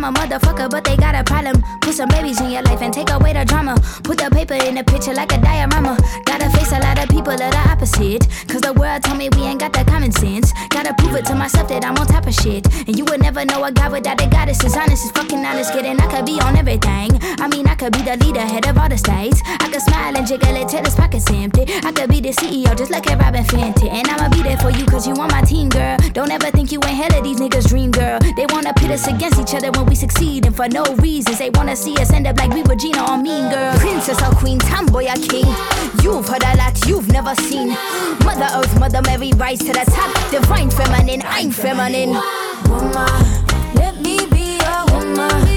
a motherfucker, but they got a problem. Put some babies in your life and take away the drama. Put the paper in the picture like a diorama. Gotta face a lot of people that are opposite, cause the world told me we ain't got that common sense. Gotta prove it to myself that I'm on top of shit. And you would never know a guy without a goddess. Is honest, is fucking honest, kidding. I could be on everything. I mean, I could be the leader, head of all the states. I could smile and jiggle it till his pockets empty. I could be the CEO just like a Robin Fenty. And I'ma be there for you cause you on my team, girl. Don't ever think you ain't hell of these niggas' dream, girl. They wanna pit us against each other when we succeed, and for no reasons. They wanna see us end up like we Regina or Mean Girl. Princess or queen, tomboy or king. You've heard a lot you've never seen. Mother Earth, Mother Mary, rise to the top. Divine feminine, I'm feminine. Woman, let me be a woman.